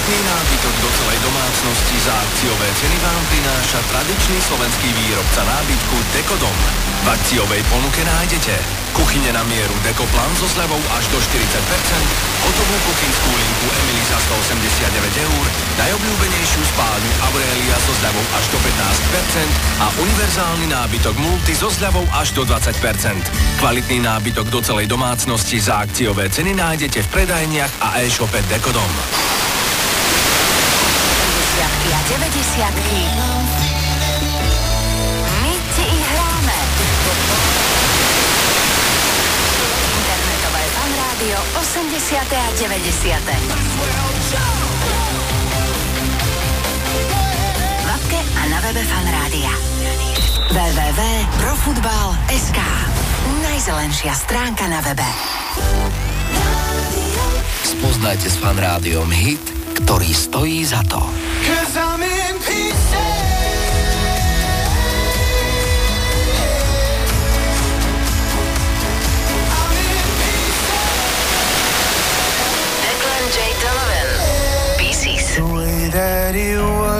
Kvalitný nábytok do celej domácnosti za akciové ceny vám prináša tradičný slovenský výrobca nábytku Dekodom. V akciovej ponuke nájdete kuchyne na mieru Dekoplan so zľavou až do 40%, hotovú kuchynskú linku Emily za 189 €, najobľúbenejšiu spálňu Aurelia so zľavou až do 15% a univerzálny nábytok Multi so zľavou až do 20%. Kvalitný nábytok do celej domácnosti za akciové ceny nájdete v predajniach a e-shope Dekodom. 90-ky. My ti ich hráme. Internetové fanrádio 80. a 90. V apke a na webe fanrádia. www.profutbal.sk. Najzelenšia stránka na webe. Spoznajte s fanrádiom hit, ktorý stojí za to. Declan J. Donovan, Pieces. The way that it was